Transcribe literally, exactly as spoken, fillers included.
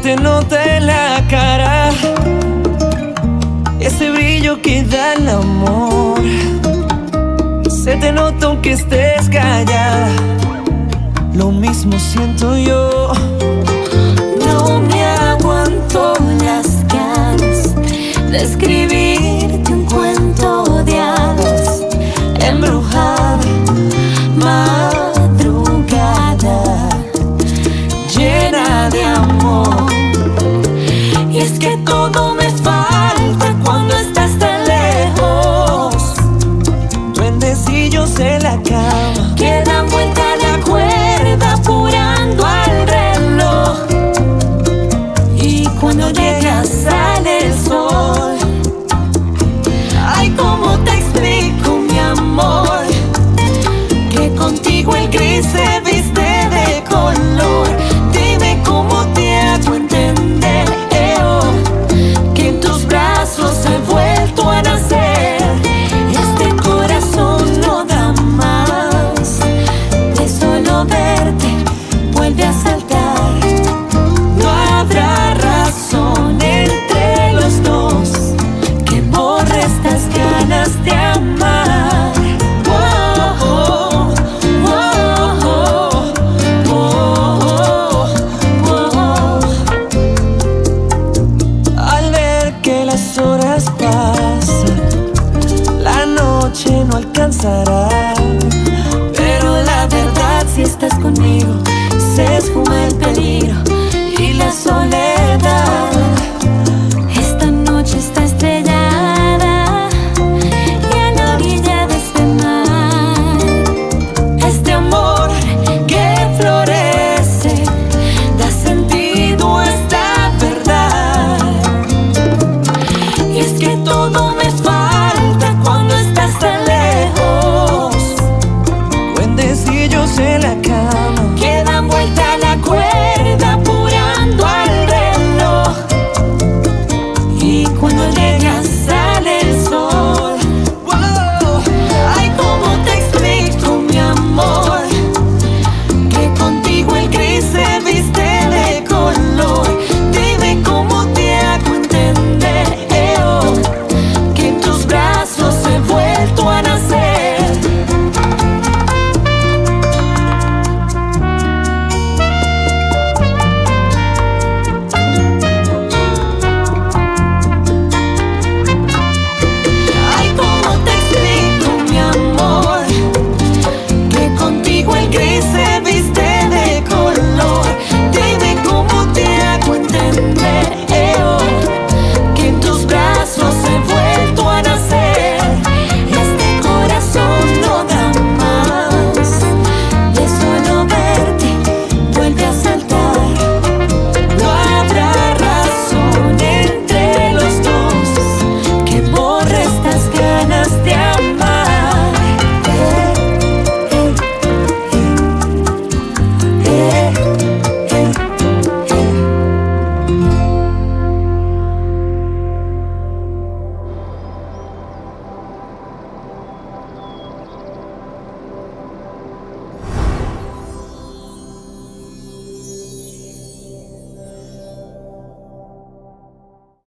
te nota en la cara ese brillo que da el amor. Se te nota aunque estés callada, lo mismo siento yo. No me aguanto las ganas de escribirte un cuento de hadas, embrujada madrugada llena de amor. Y es que todo me falta cuando estás tan lejos. Duendecillos en la cama Que dan vuelta la cuerda apurando al reloj. Y cuando llegas sale el sol. Ay, ¿cómo te explico, mi amor? Que contigo el gris se viste de color. Dime cómo te hago entender eh, oh, que en tus brazos he vuelto a nacer. Este corazón no da más, de solo verte vuelve a saltar. No habrá razón entre los dos que borre estas ganas de amar. Oh, oh, oh, oh, oh, oh. al ver que las horas pasan, la noche no alcanzará. Pero la verdad, si estás conmigo, se esfuma el peligro y la soledad. Esta noche está estrellada y a la orilla de este mar. Este amor que florece da sentido a esta verdad. Y es que todo me falta cuando estás tan lejos. Duendecillos en la cama Que dan vuelta la cuerda apurando al reloj. Y cuando llegas